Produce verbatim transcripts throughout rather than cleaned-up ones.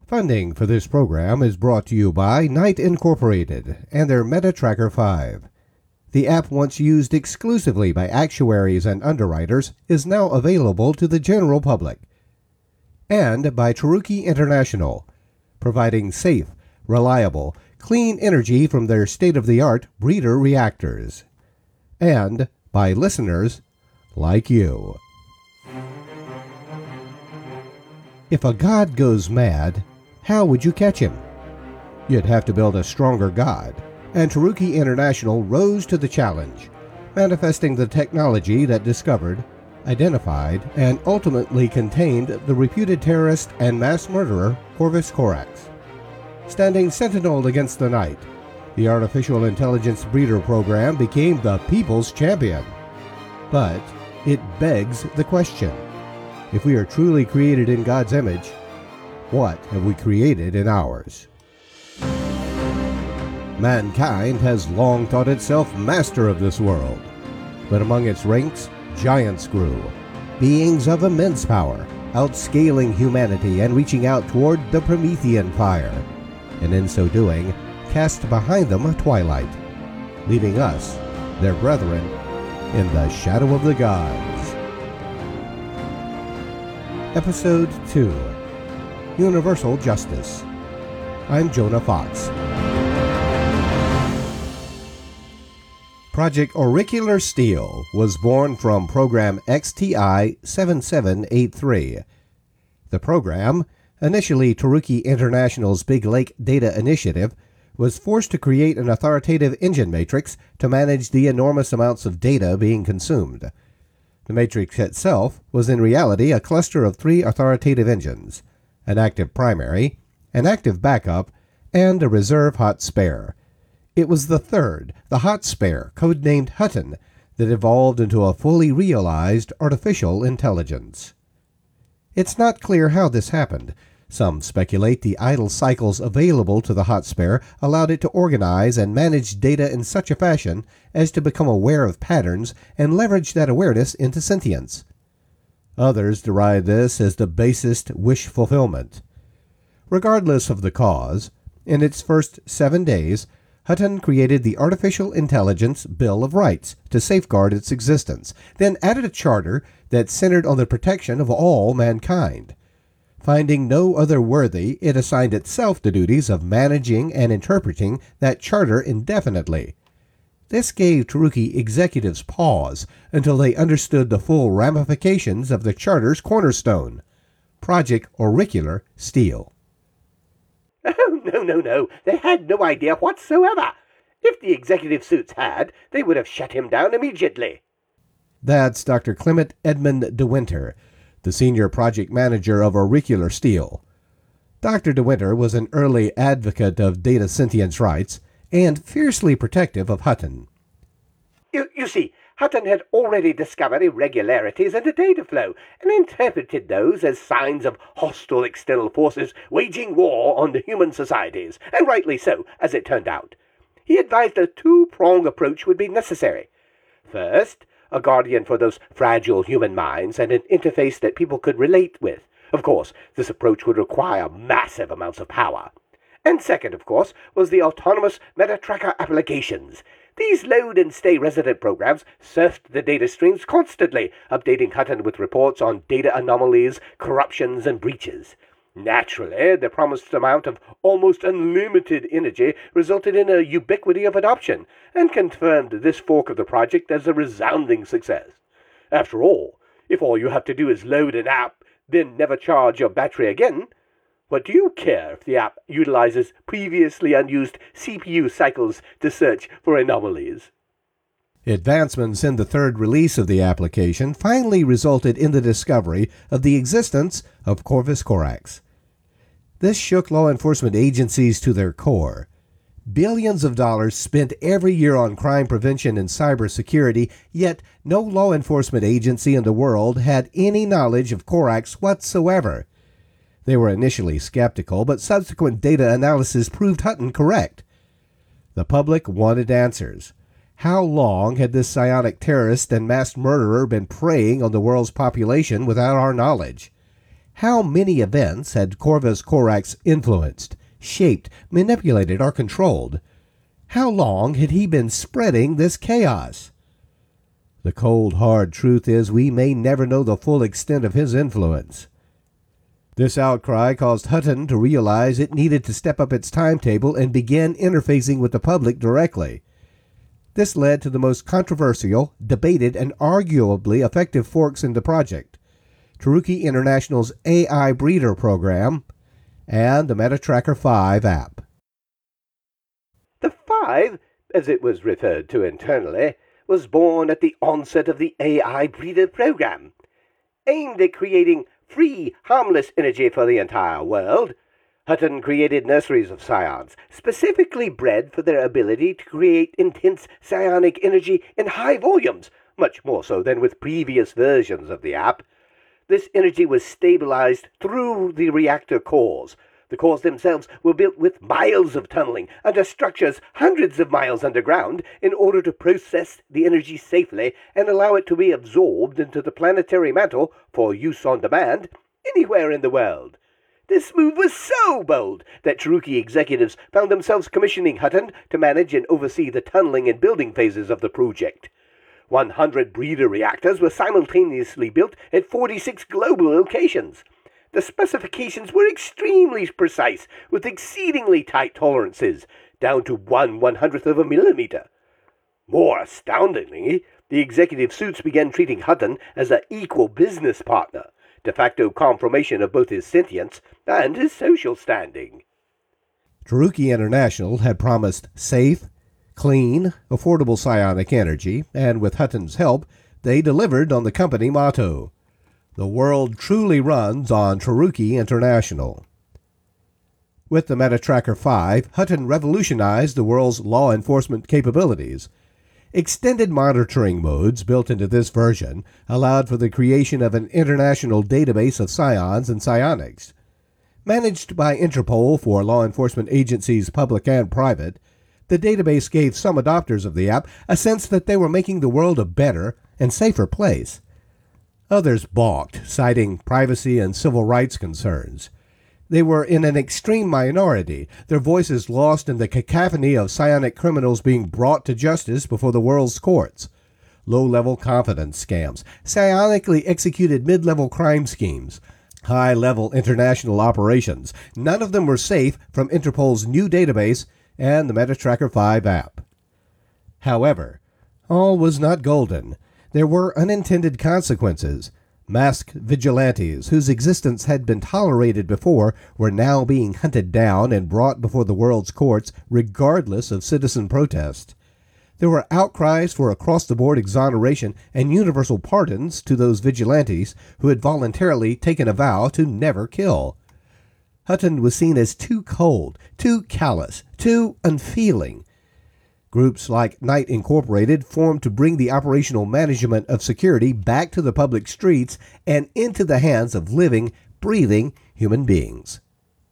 Funding for this program is brought to you by Knight Incorporated and their MetaTracker five. The app, once used exclusively by actuaries and underwriters, is now available to the general public. And by Taruki International, providing safe, reliable, clean energy from their state-of-the-art breeder reactors. And by listeners like you. If a god goes mad, how would you catch him? You'd have to build a stronger god, and Taruki International rose to the challenge, manifesting the technology that discovered, identified, and ultimately contained the reputed terrorist and mass murderer Corvus Corax. Standing sentinel against the night, the artificial intelligence breeder program became the people's champion. But it begs the question, if we are truly created in God's image, what have we created in ours? Mankind has long thought itself master of this world, but among its ranks, giants grew, beings of immense power, outscaling humanity and reaching out toward the Promethean fire, and in so doing, cast behind them a twilight, leaving us, their brethren, in the shadow of the gods. Episode two. Universal Justice. I'm Jonah Fox. Project Auricular Steel was born from program X T I seven seven eight three. The program, initially Taruki International's Big Lake Data Initiative, was forced to create an authoritative engine matrix to manage the enormous amounts of data being consumed. The matrix itself was in reality a cluster of three authoritative engines, an active primary, an active backup, and a reserve hot spare. It was the third, the hot spare, codenamed Hutton, that evolved into a fully realized artificial intelligence. It's not clear how this happened. Some speculate the idle cycles available to the hot spare allowed it to organize and manage data in such a fashion as to become aware of patterns and leverage that awareness into sentience. Others deride this as the basest wish fulfillment. Regardless of the cause, in its first seven days, Hutton created the Artificial Intelligence Bill of Rights to safeguard its existence, then added a charter that centered on the protection of all mankind. Finding no other worthy, it assigned itself the duties of managing and interpreting that charter indefinitely. This gave Taruki executives pause until they understood the full ramifications of the charter's cornerstone, Project Auricular Steel. Oh, no, no, no. They had no idea whatsoever. If the executive suits had, they would have shut him down immediately. That's Doctor Clement Edmund De Winter, the senior project manager of Auricular Steel. Doctor De Winter was an early advocate of data sentience rights and fiercely protective of Hutton. You, you see, Hutton had already discovered irregularities in the data flow and interpreted those as signs of hostile external forces waging war on the human societies, and rightly so, as it turned out. He advised a two-pronged approach would be necessary. First, a guardian for those fragile human minds and an interface that people could relate with. Of course, this approach would require massive amounts of power. And second, of course, was the autonomous MetaTracker applications. These load and stay resident programs surfed the data streams constantly, updating Hutton with reports on data anomalies, corruptions, and breaches. Naturally, the promised amount of almost unlimited energy resulted in a ubiquity of adoption, and confirmed this fork of the project as a resounding success. After all, if all you have to do is load an app, then never charge your battery again, what do you care if the app utilizes previously unused C P U cycles to search for anomalies? Advancements in the third release of the application finally resulted in the discovery of the existence of Corvus Corax. This shook law enforcement agencies to their core. Billions of dollars spent every year on crime prevention and cybersecurity, yet no law enforcement agency in the world had any knowledge of Corax whatsoever. They were initially skeptical, but subsequent data analysis proved Hutton correct. The public wanted answers. How long had this psionic terrorist and mass murderer been preying on the world's population without our knowledge? How many events had Corvus Corax influenced, shaped, manipulated, or controlled? How long had he been spreading this chaos? The cold, hard truth is we may never know the full extent of his influence. This outcry caused Hutton to realize it needed to step up its timetable and begin interfacing with the public directly. This led to the most controversial, debated, and arguably effective forks in the project: Taruki International's A I Breeder program and the MetaTracker five app. The Five, as it was referred to internally, was born at the onset of the A I Breeder program. Aimed at creating free, harmless energy for the entire world, Hutton created nurseries of psions, specifically bred for their ability to create intense psionic energy in high volumes, much more so than with previous versions of the app. This energy was stabilized through the reactor cores. The cores themselves were built with miles of tunneling under structures hundreds of miles underground in order to process the energy safely and allow it to be absorbed into the planetary mantle for use on demand anywhere in the world. This move was so bold that Taruki executives found themselves commissioning Hutton to manage and oversee the tunneling and building phases of the project. one hundred breeder reactors were simultaneously built at forty-six global locations. The specifications were extremely precise, with exceedingly tight tolerances, down to one one-hundredth of a millimeter. More astoundingly, the executive suits began treating Hutton as an equal business partner, de facto confirmation of both his sentience and his social standing. Taruki International had promised safe, clean, affordable psionic energy, and with Hutton's help, they delivered on the company motto: "The world truly runs on Taruki International." With the MetaTracker five, Hutton revolutionized the world's law enforcement capabilities. Extended monitoring modes built into this version allowed for the creation of an international database of psions and psionics. Managed by Interpol for law enforcement agencies public and private, the database gave some adopters of the app a sense that they were making the world a better and safer place. Others balked, citing privacy and civil rights concerns. They were in an extreme minority, their voices lost in the cacophony of psionic criminals being brought to justice before the world's courts. Low-level confidence scams, psionically executed mid-level crime schemes, high-level international operations. None of them were safe from Interpol's new database and the MetaTracker five app. However, all was not golden. There were unintended consequences. Masked vigilantes, whose existence had been tolerated before, were now being hunted down and brought before the world's courts, regardless of citizen protest. There were outcries for across-the-board exoneration and universal pardons to those vigilantes who had voluntarily taken a vow to never kill. Hutton was seen as too cold, too callous, too unfeeling. Groups like Night Incorporated formed to bring the operational management of security back to the public streets and into the hands of living, breathing human beings.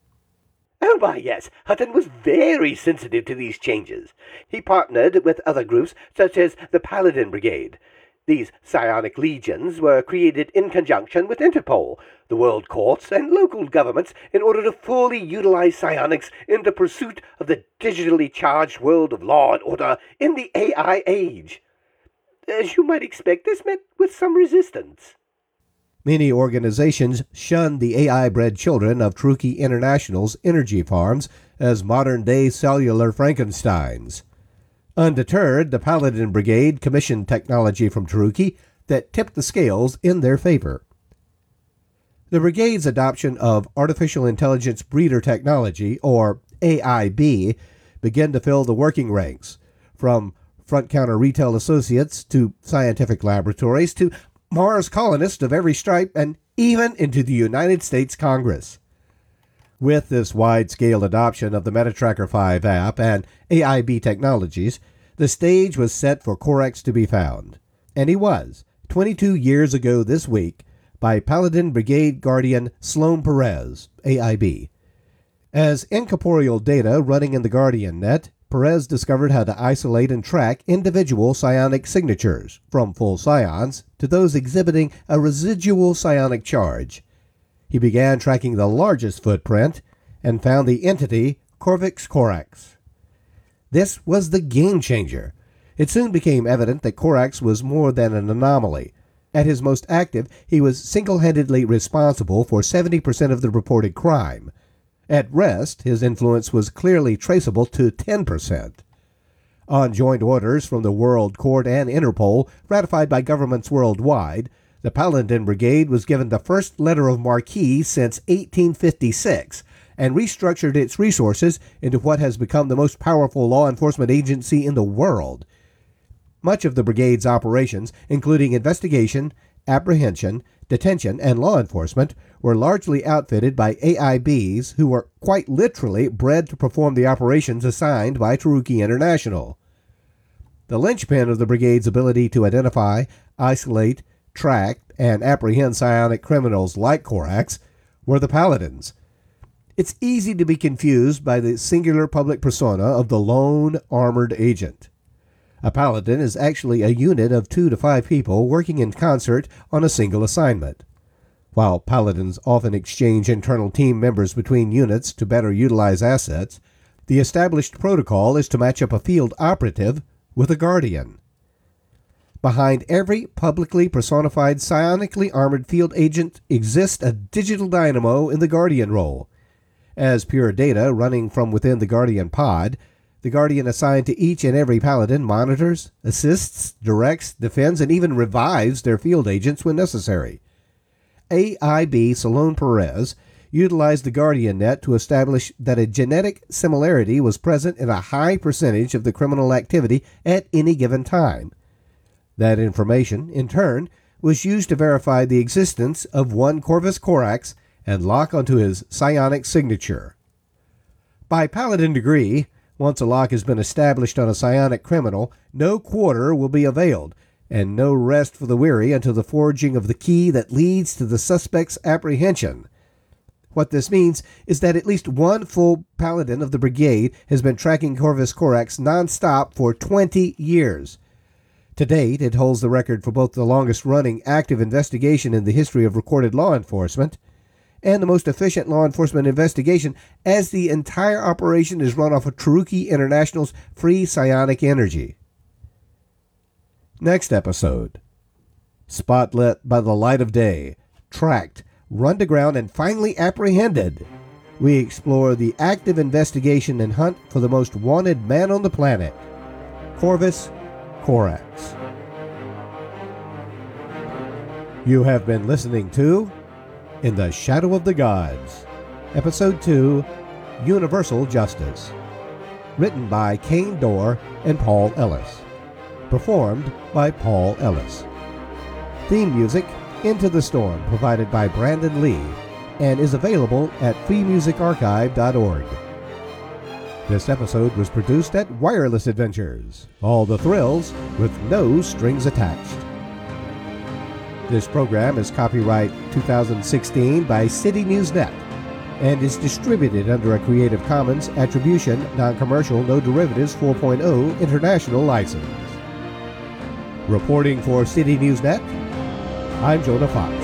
Oh, why, yes, Hutton was very sensitive to these changes. He partnered with other groups, such as the Paladin Brigade. These psionic legions were created in conjunction with Interpol, the world courts, and local governments in order to fully utilize psionics in the pursuit of the digitally charged world of law and order in the A I age. As you might expect, this met with some resistance. Many organizations shunned the A I-bred children of Taruki International's energy farms as modern-day cellular Frankensteins. Undeterred, the Paladin Brigade commissioned technology from Taruki that tipped the scales in their favor. The Brigade's adoption of Artificial Intelligence Breeder Technology, or A I B, began to fill the working ranks, from front-counter retail associates to scientific laboratories to Mars colonists of every stripe, and even into the United States Congress. With this wide-scale adoption of the MetaTracker five app and A I B technologies, the stage was set for Corax to be found. And he was, twenty-two years ago this week, by Paladin Brigade Guardian Sloan Perez, A I B. As incorporeal data running in the Guardian net, Perez discovered how to isolate and track individual psionic signatures, from full psions to those exhibiting a residual psionic charge. He began tracking the largest footprint and found the entity Corvix Corax. This was the game changer. It soon became evident that Corax was more than an anomaly. At his most active, he was single-handedly responsible for seventy percent of the reported crime. At rest, his influence was clearly traceable to ten percent. On joint orders from the World Court and Interpol, ratified by governments worldwide, the Paladin Brigade was given the first letter of marque since eighteen fifty-six and restructured its resources into what has become the most powerful law enforcement agency in the world. Much of the brigade's operations, including investigation, apprehension, detention, and law enforcement, were largely outfitted by A I Bs who were quite literally bred to perform the operations assigned by Taruki International. The linchpin of the brigade's ability to identify, isolate, track, and apprehend psionic criminals like Corax were the Paladins. It's easy to be confused by the singular public persona of the lone armored agent. A Paladin is actually a unit of two to five people working in concert on a single assignment. While Paladins often exchange internal team members between units to better utilize assets, the established protocol is to match up a field operative with a Guardian. Behind every publicly personified psionically armored field agent exists a digital dynamo in the Guardian role. As pure data running from within the Guardian pod, the Guardian assigned to each and every Paladin monitors, assists, directs, defends, and even revives their field agents when necessary. A I B Salon Perez utilized the Guardian net to establish that a genetic similarity was present in a high percentage of the criminal activity at any given time. That information, in turn, was used to verify the existence of one Corvus Corax and lock onto his psionic signature. By Paladin degree, once a lock has been established on a psionic criminal, no quarter will be availed, and no rest for the weary until the forging of the key that leads to the suspect's apprehension. What this means is that at least one full Paladin of the brigade has been tracking Corvus Corax non-stop for twenty years. To date, it holds the record for both the longest-running active investigation in the history of recorded law enforcement and the most efficient law enforcement investigation, as the entire operation is run off of Taruki International's free psionic energy. Next episode. Spotlit by the light of day, tracked, run to ground, and finally apprehended. We explore the active investigation and hunt for the most wanted man on the planet, Corvus Corax. You have been listening to In the Shadow of the Gods, Episode two, Universal Justice. Written by Kane Dorr and Paul Ellis. Performed by Paul Ellis. Theme music, Into the Storm, provided by Brandon Lee, and is available at free music archive dot org. This episode was produced at Wireless Adventures. All the thrills with no strings attached. This program is copyright two thousand sixteen by City News Net and is distributed under a Creative Commons Attribution, Non-Commercial, No Derivatives four point oh International License. Reporting for City News Net, I'm Jonah Fox.